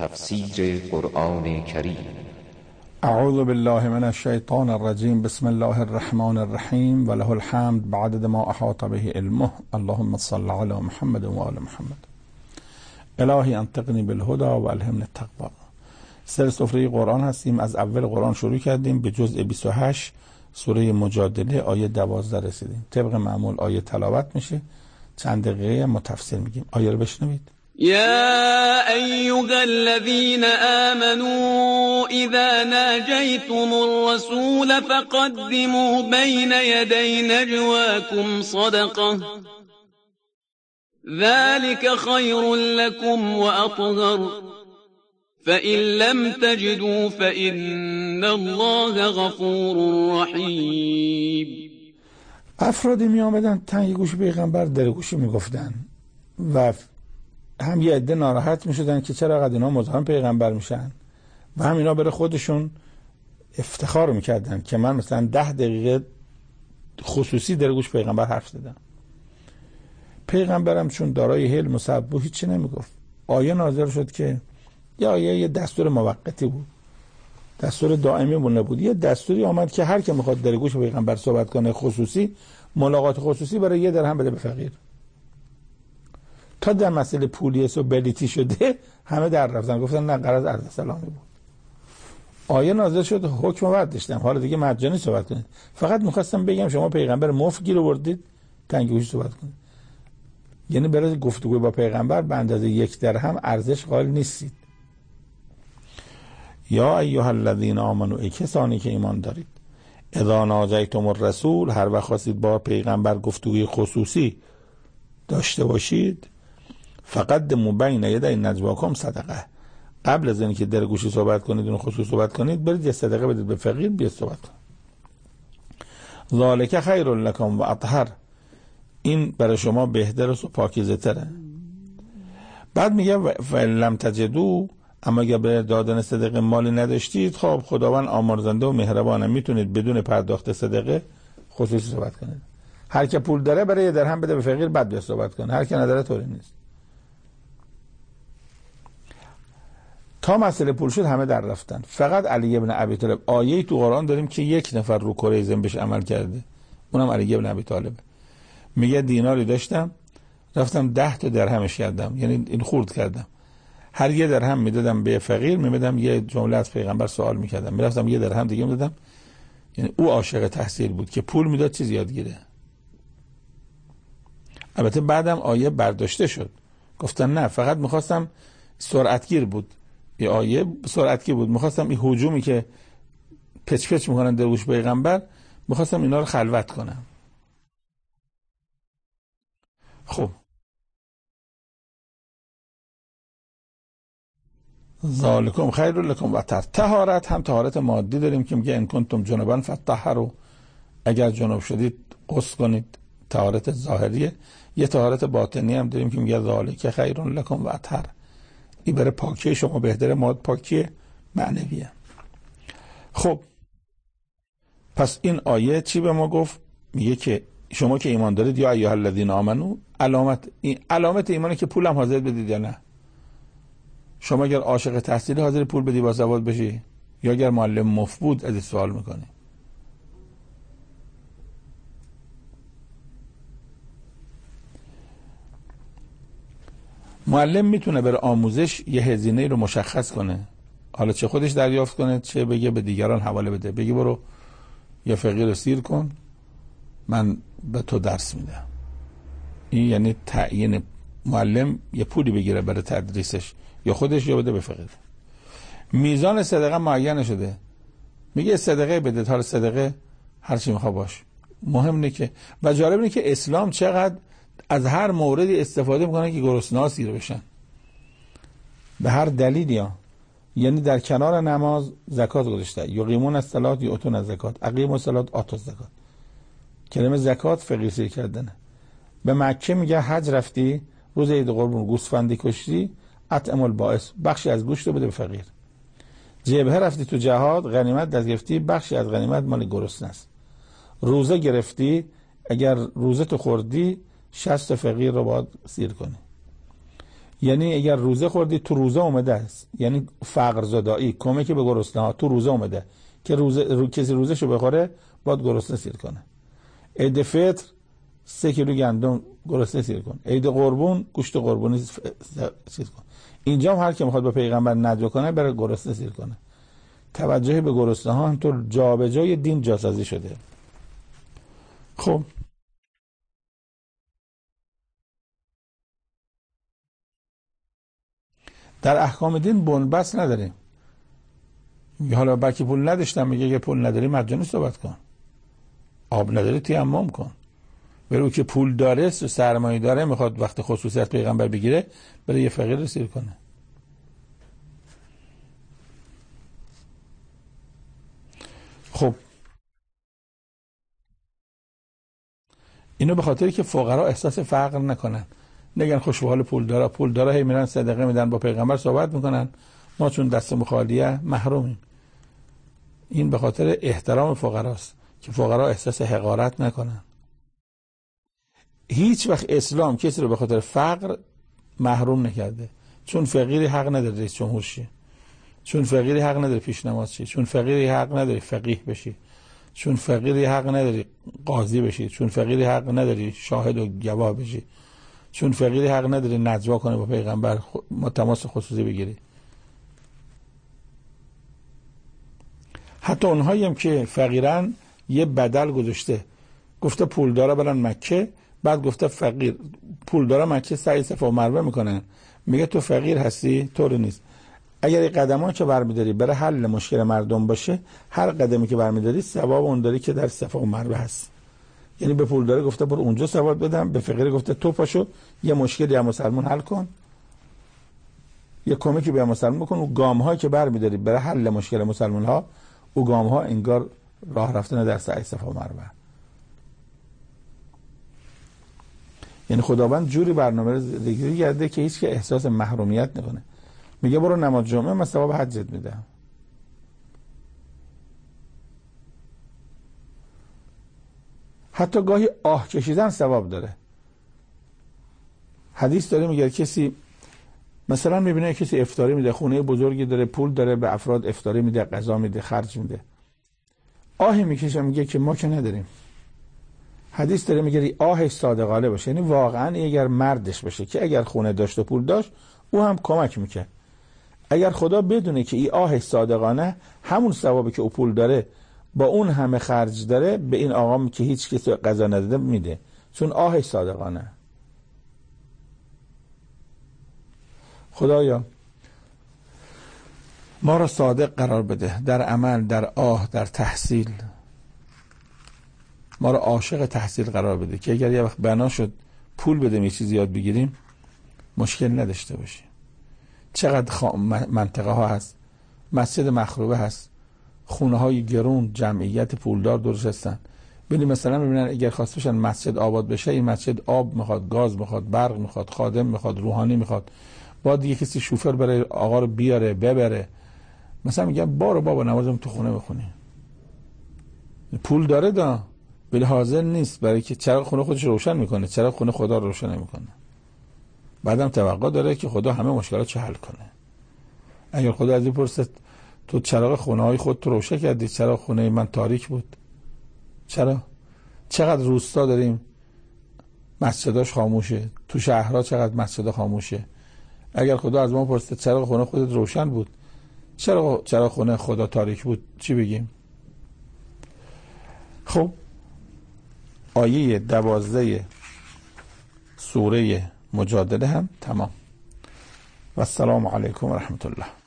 تفسیر قرآن کریم. اعوذ بالله من الشیطان الرجیم. بسم الله الرحمن الرحیم و له الحمد بعدد ما احاط به علمه. اللهم صل علی محمد و آل محمد. الهی انطقنی بالهدى و الهمنی التقوی. سفره قرآن هستیم. از اول قرآن شروع کردیم، به جزء 28 سوره مجادله آیه 12 رسیدیم. طبق معمول آیه تلاوت میشه، چند دقیقه متفسر میگیم. آیه رو بشنوید. يا أيها الذين آمنوا إذا ناجيتم الرسول فقدموا بين يدي نجواكم صدقة ذلك خير لكم وأطهر فإن لم تجدوا فإن الله غفور رحيم. افرادی می آمدن تنگ گوش پیغمبر در گوشی می گفتن و هم یه عده ناراحت می شدن که چرا قد اینا مزاحم پیغمبر میشن و هم اینا برای خودشون افتخار میکردن که من مثلا 10 دقیقه خصوصی در گوش پیغمبر حرف زدم. پیغمبرم چون دارای حلم و صبر هیچی نمیگفت. آیه نازل شد که یه دستور موقتی بود، دستور دائمی نبود. یه دستوری آمد که هر که میخواد در گوش پیغمبر صحبت کنه خصوصی، ملاقات خصوصی، برای 1 درهم بده به فقیر. تا در مسئله پولیس و بلیتی شده همه در رفتن، گفتن نه غرض عرض سلامی بود. آیه نازل شد، حکم برداشتم، حالا دیگه مجانی صحبت کنید. فقط میخواستم بگم شما پیغمبر مفت گیر آوردید، تنگ گوش صحبت کنید. یعنی برای گفتگو با پیغمبر به اندازه 1 درهم ارزش قائل نیستید. یا ایها الذین آمنوا، ای کسانی که ایمان دارید، اذا ناجیتم الرسول، هر وقت خواستید با پیغمبر گفتگوی خصوصی داشته باشید، فقدموا بین یدی نجواکم صدقه، قبل از اینکه در گوشی صحبت کنید اون خصوصی صحبت کنید، برید یه صدقه بدید به فقیر، بیاد صحبت کنید. ذالک خیر لکم و اطهر، این برای شما بهتر و پاکیزه تره. بعد میگه فإن لم تجدوا، اما اگر به دادن صدقه مالی نداشتید، خب خداوند آمرزنده و مهربانه، میتونید بدون پرداخت صدقه خصوصی صحبت کنید. هر که پول داره برای 1 درهم بده به فقیر، بعد بیاد صحبت کنه. هر که نداره طوری نیست. تا مسئله پول شد همه در رفتن، فقط علی ابن ابی طالب. آیه‌ای تو قرآن داریم که 1 نفر رو کره زمین بهش عمل کرده، اونم علی ابن ابی طالب. میگه دیناری داشتم، رفتم 10 تا درهمش کردم، یعنی این خورد کردم. هر 1 درهم میدادم به فقیر، میدادم یه جمله از پیغمبر سوال میکردم، میرفتم 1 درهم دیگه میدادم. یعنی او عاشق تحصیل بود که پول میداد چیز یاد گیره. البته بعدم آیه برداشته شد، گفتن نه، فقط میخواستم سرعتگیر بود. این آیه سرعتگیر بود، میخواستم این هجومی که پچ پچ میکنن در گوش پیغمبر، میخواستم اینا رو خلوت کنم. خب ذالکم خیر لکم و طهارت، هم طهارت مادی داریم که میگه ان کنتم جنبا فطهروا، اگر جنب شدید غسل کنید، طهارت ظاهریه. یه طهارت باطنی هم داریم که میگه ذالک خیر لکم و اطهر، این برای پاکی شما بهتره، ماد پاکی معنویه. خب پس این آیه چی به ما گفت؟ میگه که شما که ایمان دارید، یا ایها الذین آمنو، علامت ایمانه که پولم حاضر بدید یا نه. شما اگر عاشق تحصیل حاضر پول بدی با سواد بشی، یا اگر معلم مفت بود از این سوال میکنی. معلم میتونه برای آموزش یه هزینه رو مشخص کنه، حالا چه خودش دریافت کنه، چه بگه به دیگران حواله بده، بگه برو یا فقیر رو سیر کن، من به تو درس میدم. این یعنی تعیین معلم یه پولی بگیره برای تدریسش، یا خودش یا بده به فقیر. میزان صدقه معین شده، میگه صدقه بده، حالا صدقه هر چی میخواد باش، مهم اینه که، و جالب اینه که اسلام چقدر از هر موردی استفاده میکنه که گرسنه‌ها سیر بشن، به هر دلیلی ها. یعنی در کنار نماز زکات گذاشته، یقیمون الصلاة یؤتون الزکات، اقیموا الصلاة آتوا الزکات. کلمه زکات فقیر سیر کردنه. به مکه میگه حج رفتی، روز عید قربون گوسفندی کشتی، اطعم البائس، بخشی از گوشت رو بده به فقیر. جبهه رفتی تو جهاد، غنیمت دست گرفتی، بخشی از غنیمت مال گرسنه است. روزه گرفتی، اگر روزه تو خوردی 60 فقیر رو باید سیر کنی. یعنی اگر روزه خوردی تو روزه اومده است، یعنی فقر زدایی، کمک به گرسنه ها تو روزه اومده که کسی روزشو بخوره باید گرسنه سیر کنه. عید فطر 3 کیلو گندم گرسنه سیر کن. عید قربون گوشت قربونی سیر کن. اینجا هم هر کی میخواد به پیغمبر ندعا کنه بره گرسنه سیر کنه. توجه به گرسنه ها هم تو جابجای دین جاسازی شده. خب در احکام دین بنبست نداریم. حالا بلکه پول نداشتم میگه که پول نداری مجانی صحبت کن، آب نداری تیمم کن. برو که پول داره، سرمایه داره، میخواد وقت خصوصیت پیغمبر بگیره بره یه فقیر رو سیر کنه. خب اینو به خاطری که فقرا احساس فقر نکنن، نگن خوش به حال پول داره هی میرن صدقه میدن، با پیغمبر صحبت میکنن، ما چون دست خالیه محرومیم. این به خاطر احترام فقراست که فقرا احساس حقارت نکنن. هیچ وقت اسلام کسی رو به خاطر فقر محروم نکرده. چون فقیری حق نداره رئیس جمهور شی، چون فقیری حق نداره پیشنماز شی، چون فقیری حق نداره فقیه بشی، چون فقیری حق نداری قاضی بشی، چون فقیری حق نداری شاهد و گواه بشی، چون فقیری حق نداری نجوا کنه با پیغمبر تماس خصوصی بگیری. حتی اونهایی هم که فقیرن یه بدل گذاشته، گفته پولدارا برن مکه، بعد گفته فقیر پولدارا مکه سعی صفا و مروه میکنن، میگه تو فقیر هستی؟ طور نیست. اگر این قدمایی که برمیداری برای حل مشکل مردم باشه، هر قدمی که برمیداری ثواب اون داری که در صفا و مروه هست. یعنی به پولدار گفته برو اونجا ثواب بدم، به فقیر گفته تو پاشو یه مشکلی هم مسلمان حل کن، یه کمکی به مسلمان بکن. و گام‌هایی که برمیداری برای حل مشکل مسلمان‌ها، او گام‌ها انگار راه رفتن در سعی صفا و مروه. یعنی خداوند جوری برنامه ریزی کرده که هیچ که احساس محرومیت نکنه. میگه برو نماز جمعه من ثواب حجت میدم. حتی گاهی آه کشیدن ثواب داره. حدیث داره میگه کسی مثلا میبینه کسی افطاری میده، خونه بزرگی داره، پول داره، به افراد افطاری میده، غذا میده، خرج میده، آهی میکشه، میگه که ما که نداریم. حدیث داره میگه آهش صادقانه باشه، یعنی واقعا اگر مردش باشه که اگر خونه داشت و پول داشت او هم کمک میکنه. اگر خدا بدونه که این آهش صادقانه، همون ثوابی که او پول داره با اون همه خرج داره به این آقا که هیچ کسی غذا نداده میده، چون آهش صادقانه. خدایا ما را صادق قرار بده در عمل، در آه، در تحصیل. ما را عاشق تحصیل قرار بده که اگر یه وقت بنا شد پول بدیم یه چیزی یاد بگیریم مشکل نداشته باشیم. چقدر منطقه ها هست مسجد مخروبه هست، خونه های گرون، جمعیت پولدار درست هستن. ببین مثلا میبینن اگر خواست بشن مسجد آباد بشه، این مسجد آب میخواد، گاز میخواد، برق میخواد، خادم میخواد، روحانی میخواد، باید دیگه کسی شوفر برای آقا رو بیاره ببره. مثلا میگن بارو بابا نمازم تو خونه بخونی. پول داره ولی حاضر نیست، برای که چراغ خونه خودش روشن میکنه، چراغ خونه خدا رو روشن نمیکنه. بعدم توقع داره که خدا همه مشکلات حل کنه. اگر خدا از این پرسه تو چراغ خونه های خود تو روشن کردی، چراغ خونه من تاریک بود، چرا؟ چقدر روستا داریم مسجداش خاموشه، تو شهرها چقدر مسجدا خاموشه. اگر خدا از ما پرسه چراغ خونه خودت روشن بود، چراغ خونه خدا تاریک بود، چی بگیم؟ خب آیه 12 سوره مجادله هم تمام. و السلام علیکم و رحمت الله.